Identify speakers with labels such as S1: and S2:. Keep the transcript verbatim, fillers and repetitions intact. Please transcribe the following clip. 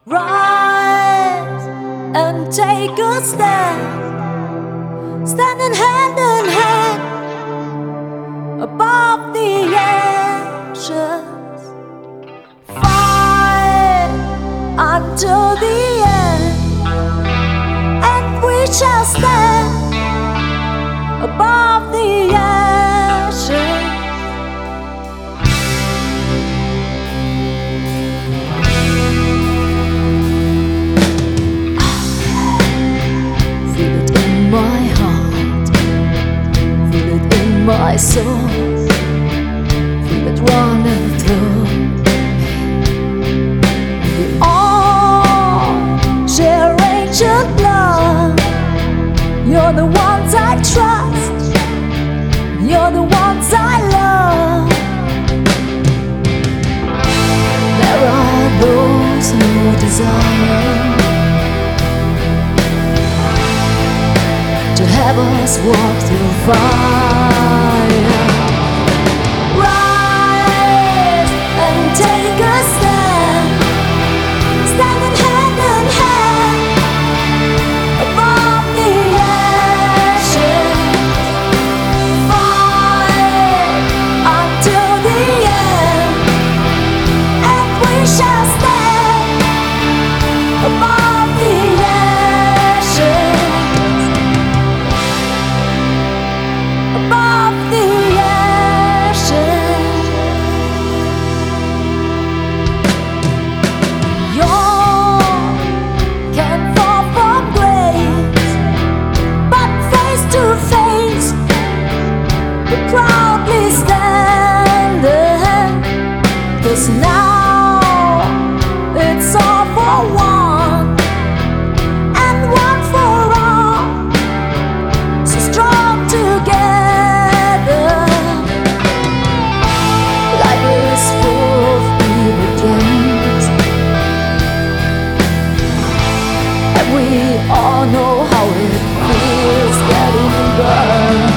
S1: Rise and take a stand, standing hand in hand above the ashes. Fight until the end, and we shall stand above the ashes. My heart, feel it in my soul, feel it running through. We all share ancient blood. You're the ones I trust, you're the ones I love. There are those who desire to have us walk through fire. Rise and take a stand, standing hand in hand above the ashes. Fight until the end, and we shall stand above the ashes. Above the ashes. You can fall from grace, but face to face we proudly standing. 'Cause now it's all for one and one for all, so strong together. Life is full of evil games, and we all know how it feels getting burned.